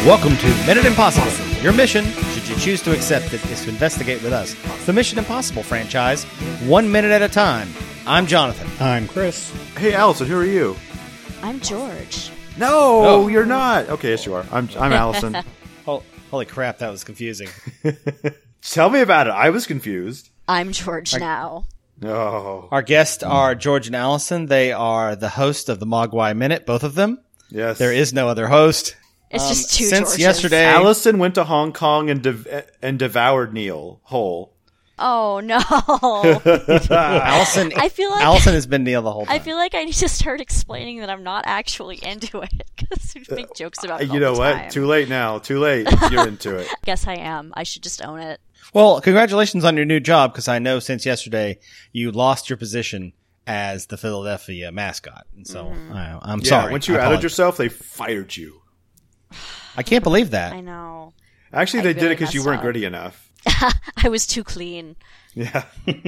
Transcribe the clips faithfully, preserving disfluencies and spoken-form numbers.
Welcome to Minute Impossible. Your mission, should you choose to accept it, is to investigate with us the Mission Impossible franchise, one minute at a time. I'm Jonathan. I'm Chris. Hey, Allison, who are you? I'm George. No, Oh. you're not. Okay, yes, you are. I'm I'm Allison. Oh, holy crap, that was confusing. Tell me about it. I was confused. I'm George now. Oh, Our guests are George and Allison. They are the host of the Mogwai Minute, both of them. yes. There is no other host. It's Um, just two since Georges. yesterday- Allison went to Hong Kong and dev- and devoured Neil whole. Oh no! Allison, I feel like Allison has been Neil the whole time. I feel like I need to start explaining that I'm not actually into it because we make jokes about it. you all know the what? time. Too late now. Too late. You're into it. Guess I am. I should just own it. Well, congratulations on your new job, because I know since yesterday you lost your position as the Philadelphia mascot. And so I, I'm Yeah. sorry. Once you I outed apologize. yourself, they fired you. I can't believe that. I know. Actually, I they did really it because you messed weren't up. gritty enough. I was too clean. Yeah.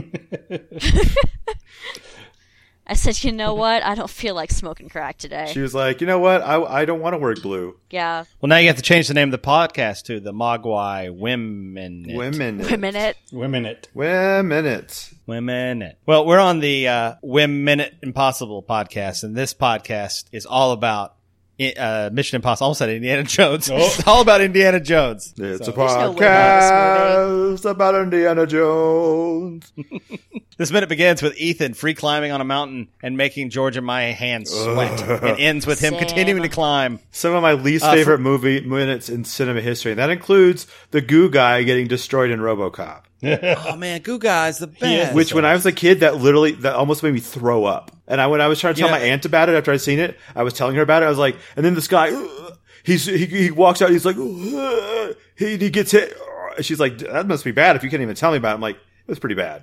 I said, you know what? I don't feel like smoking crack today. She was like, you know what? I I don't want to work blue. Yeah. Well, now you have to change the name of the podcast to the Mogwai Women. Women. Women it. Women it. Women. It. Women. Well, we're on the uh, Women Impossible podcast, and this podcast is all about uh, Mission Impossible. I almost said Indiana Jones. Oh. It's all about Indiana Jones. It's So- a There's no way about podcast about Indiana Jones. This minute begins with Ethan free climbing on a mountain and making George and my hands sweat. It ends with him Same. continuing to climb. Some of my least Uh, favorite for- movie minutes in cinema history. And that includes the goo guy getting destroyed in RoboCop. Oh man, Goo Guy's the is best. Which, when I was a kid, that literally that almost made me throw up. And I, when I was trying to tell Yeah. my aunt about it after I'd seen it, I was telling her about it. I was like, and then this guy, "Ugh," he's he, he walks out. He's like, "Ugh," he he gets hit. And she's like, that must be bad if you can't even tell me about it. I'm like, it was pretty bad.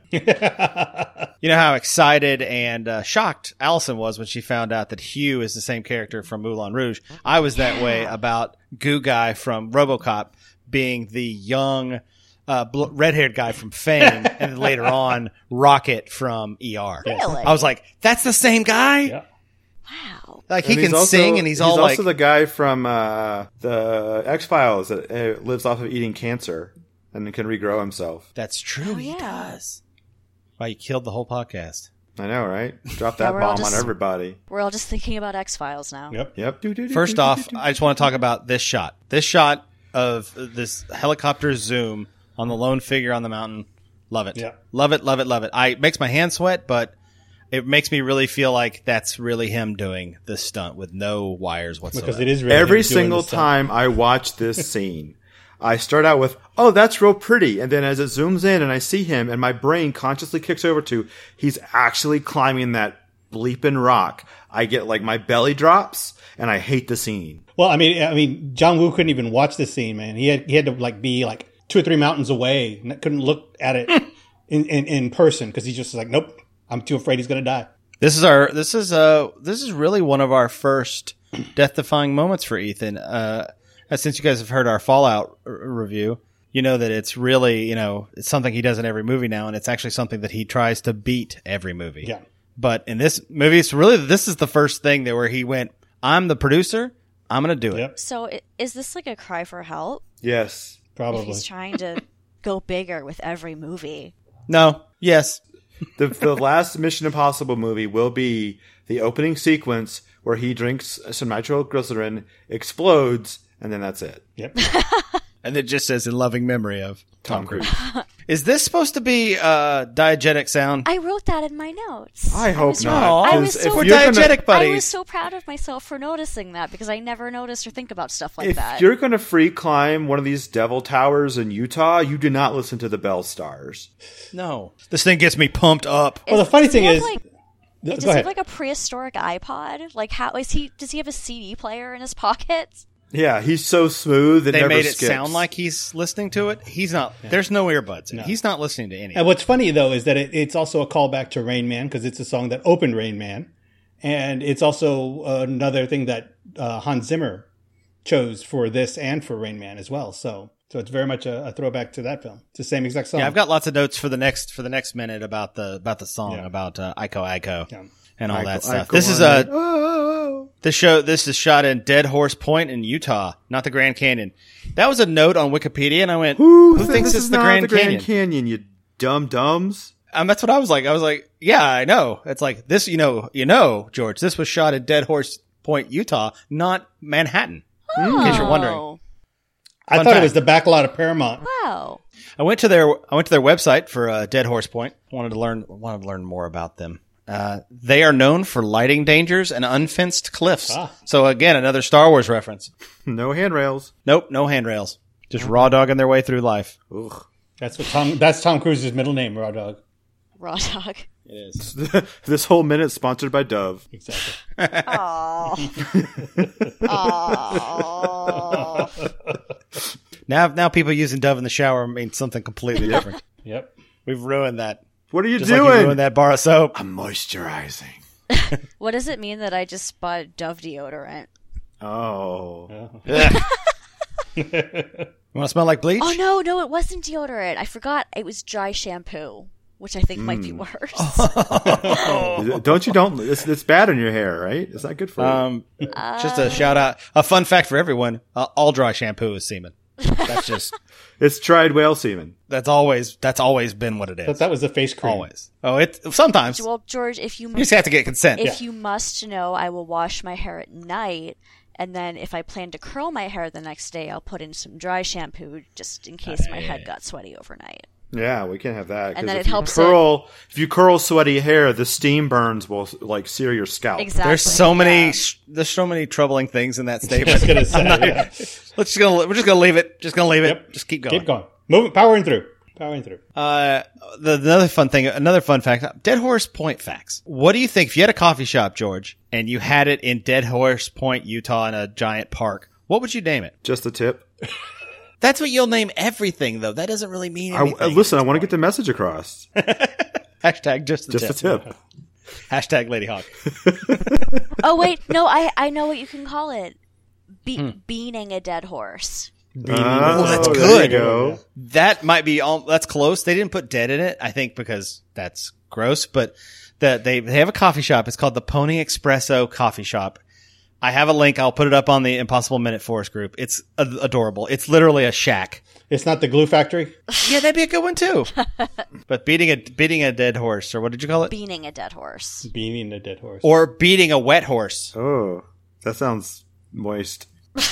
You know how excited and uh, shocked Allison was when she found out that Hugh is the same character from Moulin Rouge. I was that way about Goo Guy from RoboCop being the young uh, bl- red-haired guy from Fame, and then later on Rocket from E R. Really? I was like, that's the same guy. Yeah. Wow. Like he And can he's also- sing, and he's, all like, also the guy from uh, the X Files that uh, lives off of eating cancer and can regrow himself. "That's true, Oh, he yeah. does." Wow, you killed the whole podcast. I know, right? Drop Yeah, that we're all bomb just- on everybody. We're all just thinking about X-Files now. Yep. Yep. First off, I just want to talk about this shot. This shot of this helicopter zoom on the lone figure on the mountain. Love it. Yeah. Love it, love it, love it. I it makes my hands sweat, but it makes me really feel like that's really him doing this stunt with no wires whatsoever. Because it is really Every him doing single this stuff. time I watch this scene, I start out with, oh, that's real pretty. And then as it zooms in and I see him and my brain consciously kicks over to, he's actually climbing that bleeping rock. I get like my belly drops and I hate the scene. Well, I mean, I mean, John Woo couldn't even watch this scene, man. He had he had to like be like two or three mountains away and couldn't look at it in, in, in person because he's just like, nope, I'm too afraid he's gonna die. This is our this is uh this is really one of our first death defying moments for Ethan. Uh since you guys have heard our Fallout r- review, you know that it's really, you know, it's something he does in every movie now, and it's actually something that he tries to beat every movie. Yeah. But in this movie, it's really this is the first thing that where he went, I'm the producer, I'm gonna do it. Yep. So i- is this like a cry for help? Yes. If Probably. he's trying to go bigger with every movie. No, yes. The, the last Mission Impossible movie will be the opening sequence where he drinks some nitroglycerin, explodes, and then that's it. Yep. And it just says in loving memory of Tom Cruise. Is this supposed to be uh diegetic sound? I wrote that in my notes. I hope was- not. I was 'cause so- if We're you're gonna- diegetic I buddies. was so proud of myself for noticing that because I never noticed or think about stuff like If that. you're going to free climb one of these devil towers in Utah, you do not listen to the Bell Stars. No. This thing gets me pumped up. Well, the Is- funny does he thing have, is- like, Go does he ahead. have like a prehistoric iPod? Like, how is he? Does he have a C D player in his pocket? Yeah, he's so smooth. It They never made it skips. sound like he's listening to it. He's not. There's no earbuds. in it. He's not listening to any. And what's funny though is that it, it's also a callback to Rain Man because it's a song that opened Rain Man, and it's also another thing that uh, Hans Zimmer chose for this and for Rain Man as well. So, so it's very much a, a throwback to that film. It's the same exact song. Yeah, I've got lots of notes for the next for the next minute about the about the song Yeah. about uh, Iko Iko. Yeah. and all I that go- stuff. I go This is on a like, oh. this show. This is shot in Dead Horse Point in Utah, not the Grand Canyon. That was a note on Wikipedia, and I went, Who, "Who thinks this it's is the not Grand the Grand Canyon?" Canyon, you dumb dumbs. Um, that's what I was like. I was like, "Yeah, I know." It's like this, you know, you know, George. This was shot at Dead Horse Point, Utah, not Manhattan. Oh. In case you're wondering. I Fun thought fact. it was the back lot of Paramount. Wow. I went to their I went to their website for uh, Dead Horse Point. Wanted to learn wanted to learn more about them. Uh, they are known for lighting dangers and unfenced cliffs. Ah. So again, another Star Wars reference. No handrails. Nope, no handrails. Just raw dogging their way through life. Ugh. That's what Tom. That's Tom Cruise's middle name, Raw Dog. Raw dog. It is. This whole minute sponsored by Dove. Exactly. Aww. Aww. Now, now people using Dove in the shower means something completely different. Yep. We've ruined that. What are you Just like you doing? ruined that bar of soap. I'm moisturizing. What does it mean that I just bought Dove deodorant? Oh. You want to smell like bleach? Oh no, no, it wasn't deodorant. I forgot it was dry shampoo, which I think might be worse. Don't you don't? It's, it's bad on your hair, right? It's not good for you. Um, just a shout out, a fun fact for everyone: uh, all dry shampoo is semen. That's just It's tried whale semen. that's always that's always been what it But is. that was the face cream. Always. Oh, it sometimes you Well, George, if you just have to get consent. if you must know, I will wash my hair at night, and then if I plan to curl my hair the next day, I'll put in some dry shampoo just in case my head got sweaty overnight. Yeah, we can't have that. 'cause And then if it you helps curl. If you curl sweaty hair, the steam burns will like sear your scalp. Exactly. There's so many Yeah. there's so many troubling things in that I was statement. gonna say. yeah. Let's just gonna we're just gonna leave it. Just gonna leave it. Yep. Just keep going. Keep going. Moving. Powering through. Powering through. Uh, the, the another fun thing, another fun fact, Dead Horse Point facts. What do you think if you had a coffee shop, George, and you had it in Dead Horse Point, Utah, in a giant park? What would you name it? Just a tip. That's what you'll name everything, though. That doesn't really mean I, anything. uh, listen, I want to get the message across. Hashtag just the Just tip. a tip. Hashtag Lady Hawk. Oh wait, no, I I know what you can call it. Be- Beaning a dead horse. Oh, that's there good. you go. That might be all. That's close. They didn't put dead in it, I think, because that's gross. But the, they they have a coffee shop. It's called the Pony Espresso Coffee Shop. I have a link. I'll put it up on the Impossible Minute Forest group. It's ad- adorable. It's literally a shack. It's not the glue factory. Yeah, that'd be a good one too. But beating a beating a dead horse, or what did you call it? Beaning a dead horse. Beating a dead horse. Or beating a wet horse. Oh, that sounds moist.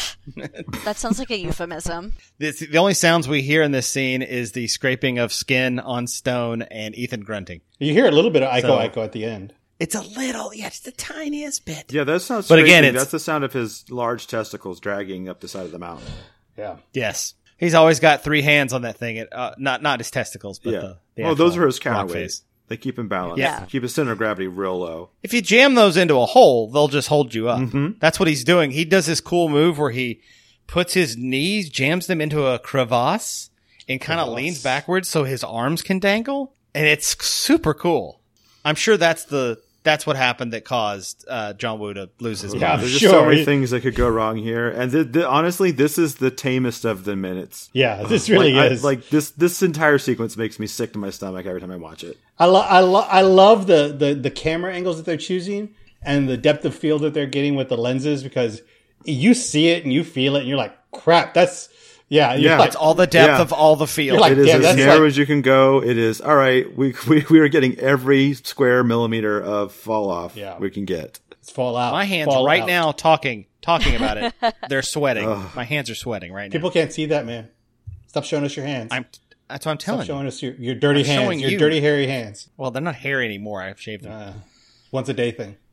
That sounds like a euphemism. This, the only sounds we hear in this scene is the scraping of skin on stone and Ethan grunting. You hear a little bit of Ico So- Ico at the end. It's a little, yeah, just the tiniest bit. Yeah, that sounds. But again, scraping. it's- that's the sound of his large testicles dragging up the side of the mountain. Yeah. Yes. He's always got three hands on that thing. It, uh, not not his testicles, but yeah. the, the well, those actual are his rock counterweights. face. They keep him balanced. Yeah. Keep his center of gravity real low. If you jam those into a hole, they'll just hold you up. Mhm. That's what he's doing. He does this cool move where he puts his knees, jams them into a crevasse, and kind of leans backwards so his arms can dangle. And it's super cool. I'm sure that's the that's what happened that caused uh, John Woo to lose his Yeah. mind. There's just Sure. so many things that could go wrong here, and th- th- honestly, this is the tamest of the minutes. Yeah, this really like, is. I, like this, this entire sequence makes me sick to my stomach every time I watch it. I, lo- I, lo- I love the, the, the camera angles that they're choosing and the depth of field that they're getting with the lenses, because you see it and you feel it and you're like, crap, that's, yeah. You're Yeah. like, It's all the depth Yeah. of all the field. You're like, It is yeah, as that's narrow like- as you can go. It is all right. We we we are getting every square millimeter of fall off Yeah. we can get. it's fall out. My hands fall right out. now talking talking about it. They're sweating. My hands are sweating right now. People can't see that, man. Stop showing us your hands. I'm that's what I'm Stop telling you. showing us your, your dirty I'm hands, showing your you. dirty, hairy hands. Well, they're not hairy anymore. I've shaved them. Uh, once a day thing.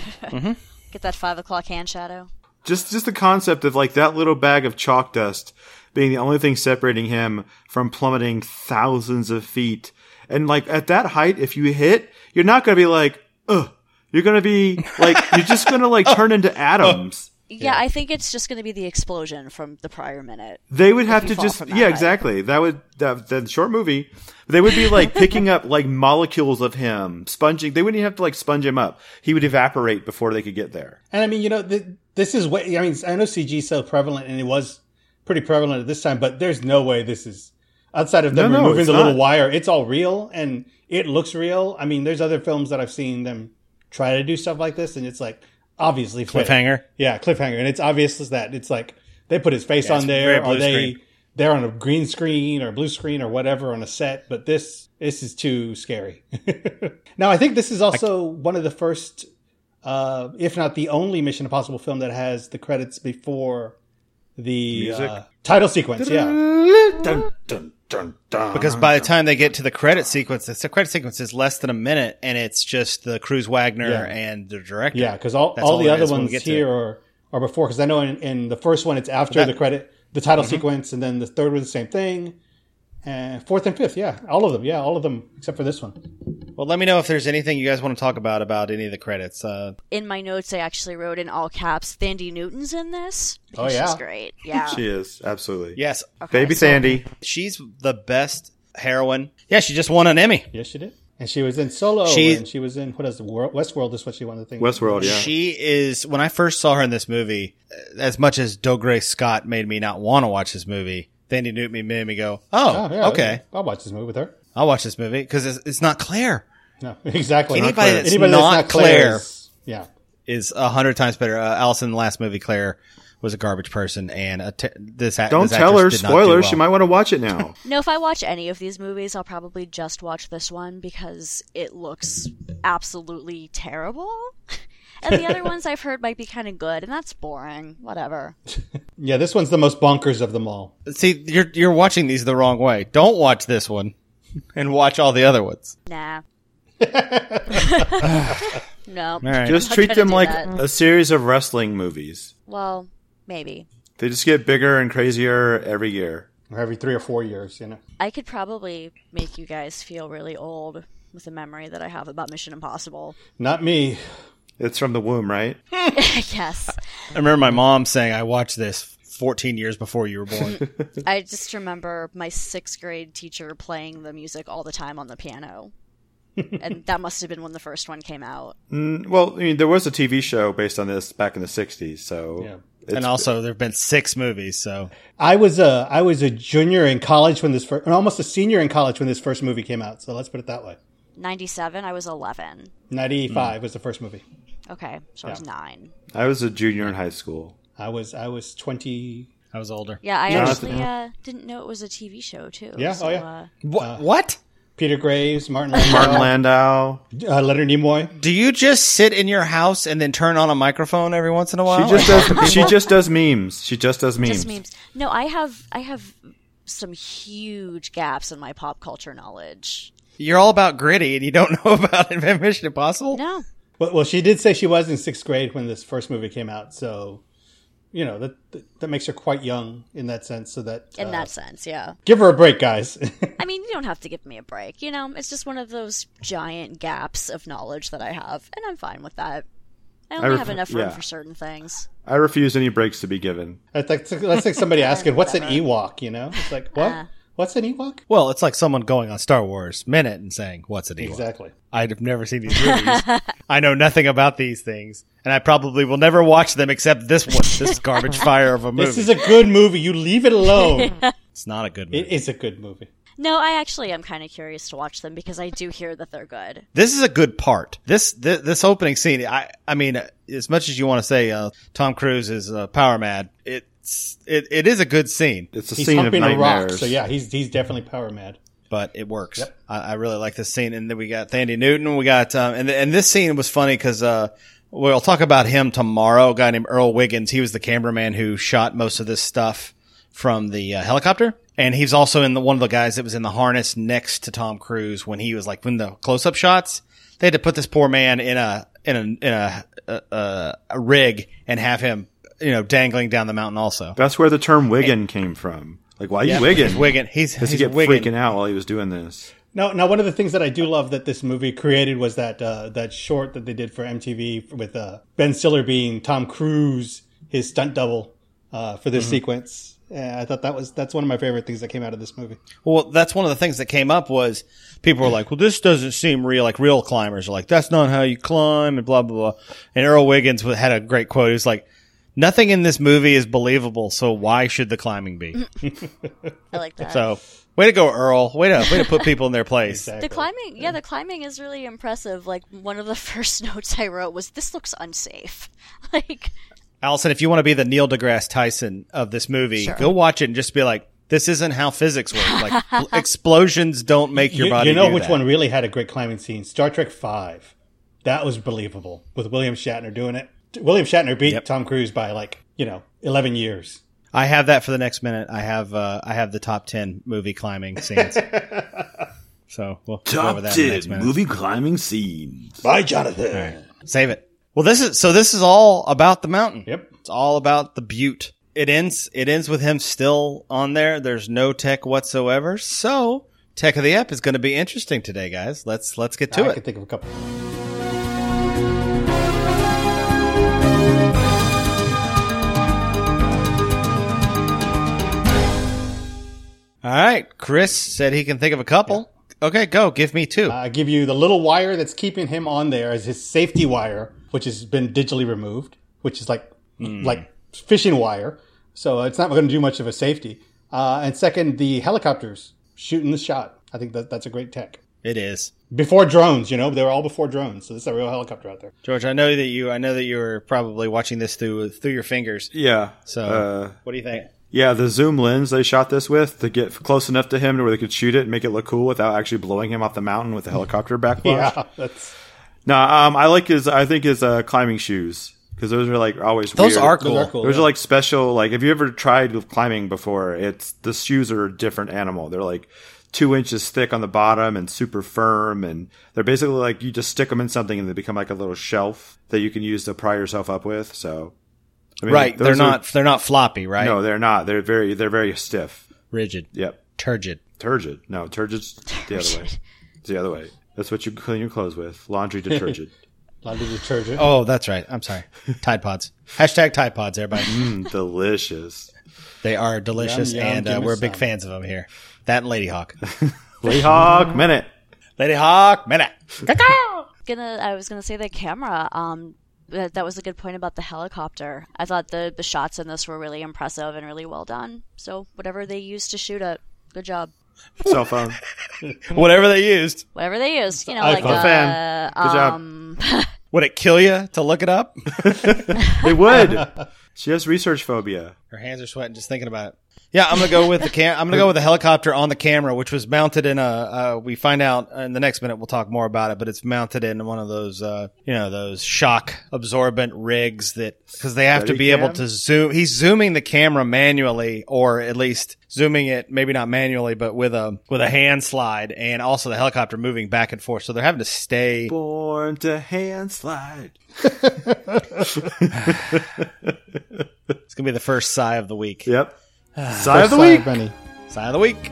Get that five o'clock hand shadow. Just just the concept of like that little bag of chalk dust being the only thing separating him from plummeting thousands of feet. And like at that height, if you hit, you're not gonna be like, ugh. You're gonna be like you're just gonna like turn into atoms. Yeah, I think it's just going to be the explosion from the prior minute. They would have you to fall just from that yeah, height. exactly. That would that the short movie. They would be like picking up like molecules of him, sponging. They wouldn't even have to like sponge him up. He would evaporate before they could get there. And I mean, you know, th- this is what, I mean, I know C G is so prevalent and it was pretty prevalent at this time, but there's no way this is, outside of them No, no, removing it's the little not. wire, it's all real and it looks real. I mean, there's other films that I've seen them try to do stuff like this, and it's like obviously fake. Cliffhanger. Yeah, cliffhanger, and it's obvious as that. It's like they put his face Yeah, on it's there, very or blue they screen. they're on a green screen or blue screen or whatever on a set. But this this is too scary. Now, I think this is also one of the first, uh, if not the only, Mission Impossible film that has the credits before the Music? uh, title sequence. Yeah, Dun, dun, dun, dun. Because by the time they get to the credit sequence, the credit sequence is less than a minute, and it's just the Cruz Wagner Yeah. and the director. yeah, because all, That's all all the there other is when we ones get to here it. are are before. Because I know in, in the first one it's after That- the credit, the title Mm-hmm. sequence, and then the third one the same thing. And fourth and fifth, yeah, all of them, yeah, all of them except for this one. Well, let me know if there's anything you guys want to talk about about any of the credits. Uh, In my notes, I actually wrote in all caps, Thandie Newton's in this. Oh, because yeah. She's great. Yeah. She is, absolutely. yes, Okay, Baby so- Sandy. she's the best heroine. Yeah, she just won an Emmy. Yes, she did. And she was in Solo, She- and she was in, what is the World, Westworld is what she wanted to think. Westworld, yeah. She is, when I first saw her in this movie, as much as Dougray Scott made me not want to watch this movie, Thandie Newton made me go, oh, Oh, yeah, okay, I'll watch this movie with her. I'll watch this movie because it's, it's not Claire. No, exactly. Anybody Claire. that's Anybody not Claire. is- yeah. Is a hundred times better. Uh, Allison, in the last movie, Claire was a garbage person, and a t- this act- Don't this tell her actress did not do spoilers. well. She might want to watch it now. No, if I watch any of these movies, I'll probably just watch this one because it looks absolutely terrible. And the other ones I've heard might be kind of good, and that's boring. Whatever. Yeah, this one's the most bonkers of them all. See, you're you're watching these the wrong way. Don't watch this one, and watch all the other ones. Nah. No. All right. Just not treat gonna them do like that. a series of wrestling movies. Well, maybe. They just get bigger and crazier every year. Or every three or four years, you know. I could probably make you guys feel really old with the memory that I have about Mission Impossible. Not me. It's from the womb, right? Yes. I remember my mom saying, "I watched this fourteen years before you were born." I just remember my sixth grade teacher playing the music all the time on the piano. And that must have been when the first one came out. Mm, well, I mean, there was a T V show based on this back in the sixties, so Yeah. it's, and also, there have been six movies, so I was a I was a junior in college when this first, and almost a senior in college when this first movie came out. So let's put it that way. ninety-seven, I was eleven. ninety-five was the first movie. Okay, so I was nine. I was a junior in high school. I was I was twenty. I was older. Yeah, I Jonathan- actually uh, didn't know it was a T V show, too. Yeah, so, oh, yeah. Uh, What? what? Peter Graves, Martin Landau, Martin Landau. uh, Leonard Nimoy. Do you just sit in your house and then turn on a microphone every once in a while? She just does. She just does memes. She just does memes. just memes. No, I have I have some huge gaps in my pop culture knowledge. You're all about gritty, and you don't know about Mission Impossible. No. Well, well, she did say she was in sixth grade when this first movie came out. So, you know, that that, that makes her quite young in that sense. So that In uh, that sense, yeah. give her a break, guys. I mean, you don't have to give me a break. You know, it's just one of those giant gaps of knowledge that I have, and I'm fine with that. I only ref- have enough room yeah. for certain things. I refuse any breaks to be given. It's like, that's like somebody asking, "What's an Ewok?" You know, it's like, what? Uh. What's an Ewok? Well, it's like someone going on Star Wars Minute and saying, "What's an Ewok?" Exactly. I've never seen these movies. I know nothing about these things, and I probably will never watch them except this one. This garbage fire of a movie. This is a good movie. You leave it alone. it's not a good movie. It is a good movie. No, I actually am kind of curious to watch them because I do hear that they're good. This is a good part. This this, this opening scene. I I mean, as much as you want to say uh, Tom Cruise is uh, power mad, it's it, it is a good scene, It's a He's scene of humping a rock, nightmares. so yeah, he's he's definitely power mad. but it works. Yep. I, I really like this scene. And then we got Thandie Newton. We got um, and and this scene was funny because uh, we'll talk about him tomorrow. A guy named Earl Wiggins. He was the cameraman who shot most of this stuff from the uh, helicopter. And he's also in the one of the guys that was in the harness next to Tom Cruise when he was like when the close up shots. They had to put this poor man in a in a in a a, a, a rig and have him you know dangling down the mountain. Also, That's where the term wiggin came from. Like, why are you yeah, wiggin? he's wigging. He's Does he he's get wigging. freaking out while he was doing this? Now, now, one of the things that I do love that this movie created was that uh, that short that they did for M T V with uh, Ben Stiller being Tom Cruise, his stunt double uh, for this Mm-hmm. sequence. Yeah, I thought that was that's one of my favorite things that came out of this movie. Well, that's one of the things that came up was people were like, well, this doesn't seem real. Like real climbers are like, that's not how you climb and blah, blah, blah. And Earl Wiggins had a great quote. He was like, Nothing in this movie is believable, so why should the climbing be? I like that. So, way to go, Earl. Way to way to put people in their place. Exactly. The climbing, yeah, the climbing is really impressive. Like, one of the first notes I wrote was, "This looks unsafe." Like, Allison, if you want to be the Neil deGrasse Tyson of this movie, Sure. go watch it and just be like, "This isn't how physics work. Like, explosions don't make your you, body." you know do which that. one really had a great climbing scene? Star Trek Five. That was believable with William Shatner doing it. William Shatner beat Yep. Tom Cruise by like you know eleven years. I have that for the next minute. I have uh, I have the top ten movie climbing scenes. So we'll go over that in the next minute. climbing scenes. Bye, Jonathan. Save it. Well, this is so. This is all about the mountain. Yep. It's all about the butte. It ends. It ends with him still on there. There's no tech whatsoever. So tech of the ep is going to be interesting today, guys. Let's let's get to I it. can think of a couple. All right. Chris said he can think of a couple. Okay, go. Give me two. I give you the little wire that's keeping him on there as his safety wire, which has been digitally removed, which is like like fishing wire. So it's not going to do much of a safety. Uh, and second, the helicopters shooting the shot. I think that that's a great tech. It is. Before drones, you know, they were all before drones. So this is a real helicopter out there. George, I know that you. I know that you were probably watching this through through your fingers. Yeah. So, uh, what do you think? yeah, the zoom lens they shot this with to get close enough to him to where they could shoot it and make it look cool without actually blowing him off the mountain with the helicopter backflash. Yeah, that's No, um, I like his. I think his uh, climbing shoes because those are like always Those weird. are those cool. are cool. Those yeah. are like special. Like, have you ever tried with climbing before? It's the shoes are a different animal. They're like two inches thick on the bottom and super firm, and they're basically like you just stick them in something and they become like a little shelf that you can use to pry yourself up with. So, I mean, Right. They're those are- not. They're not floppy. Right. No, they're not. They're very. They're very stiff. Rigid. Yep. Turgid. Turgid. No, turgid's the other way. It's the other way. That's what you clean your clothes with. Laundry detergent. laundry detergent. Oh, that's right. I'm sorry. Tide Pods. Hashtag Tide Pods, everybody. mm, delicious. They are delicious, Yum, yum, and give uh, me we're big some. fans of them here. That and Lady Hawk. Lady Hawk minute. Lady Hawk, minute. gonna, I was gonna say the camera. Um, that, that was a good point about the helicopter. I thought the the shots in this were really impressive and really well done. So whatever they used to shoot it, good job. Cell phone. Whatever they used. Whatever they used, you know, iPhone. like uh, Fan. Good job. um, Would it kill you to look it up? They would. She has research phobia. Her hands are sweating just thinking about it. Yeah, I'm gonna go with the cam. I'm gonna go with the helicopter on the camera, which was mounted in a. Uh, we find out in the next minute. We'll talk more about it, but it's mounted in one of those, uh, you know, those shock absorbent rigs that because they have to be Steadicam? able to zoom. He's zooming the camera manually, or at least zooming it, maybe not manually, but with a with a hand slide, and also the helicopter moving back and forth. So they're having to stay. Born to hand slide. It's gonna be the first sigh of the week. Yep. Sigh of the First week. Benny. Sigh of the week.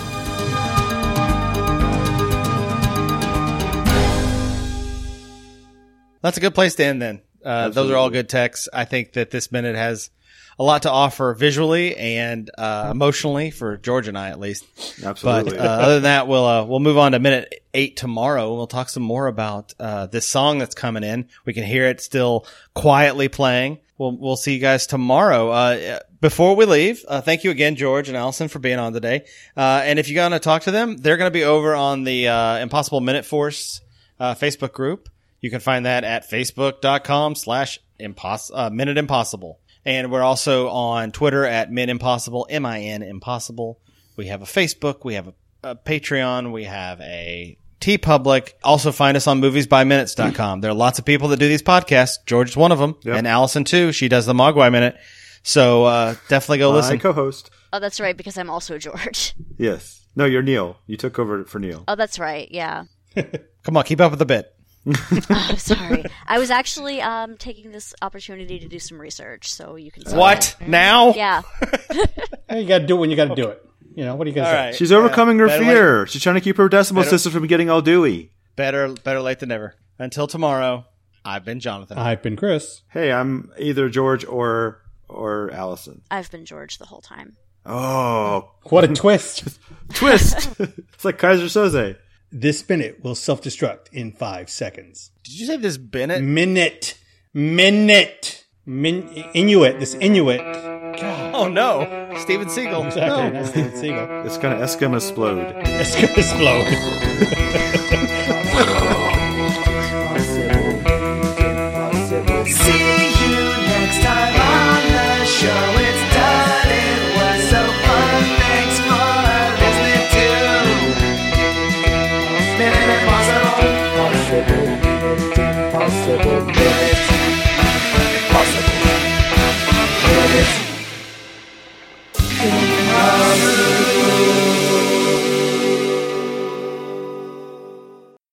That's a good place to end then. Uh, those are all good texts. I think that this minute has a lot to offer visually and uh, emotionally for George and I, at least. Absolutely. But uh, other than that, we'll uh, we'll move on to minute eight tomorrow, and we'll talk some more about uh, this song that's coming in. We can hear it still quietly playing. We'll we'll see you guys tomorrow. Uh, before we leave, uh, thank you again, George and Allison, for being on today. Uh, and if you're going to talk to them, they're going to be over on the uh, Impossible Minute Force uh, Facebook group. You can find that at facebook.com slash Minute Impossible. And we're also on Twitter at Min Impossible, M I N Impossible. We have a Facebook. We have a, a Patreon. We have a TeePublic. Also find us on movies by minutes dot com. There are lots of people that do these podcasts. George is one of them. Yep. And Allison, too. She does the Mogwai Minute. So uh, definitely go My listen. co-host. oh, that's right, because I'm also George. Yes. No, you're Neil. You took over for Neil. Oh, that's right. Yeah. Come on, keep up with the bit. I'm sorry. I was actually um, taking this opportunity to do some research, so you can. What? Now? Yeah. Hey, you got to do it when you got to do it. You know, what are you going to All say? right. She's overcoming her better fear. She's trying to keep her decimal system from getting all dewy. Better, better late than never. Until tomorrow, I've been Jonathan. I've been Chris. Hey, I'm either George or or Allison. I've been George the whole time. Oh, What a twist. twist! It's like Kaiser Soze. This minute will self-destruct in five seconds. Did you say this Bennett? Minute. Minute. Min- Inuit, this Inuit. God. Oh no, Steven Seagal. Exactly, No. that's Steven Seagal. It's gonna Eskimo explode. It's gonna explode. See you next time on the show. It's done. It was so fun. Thanks for listening to Minute Impossible. Minute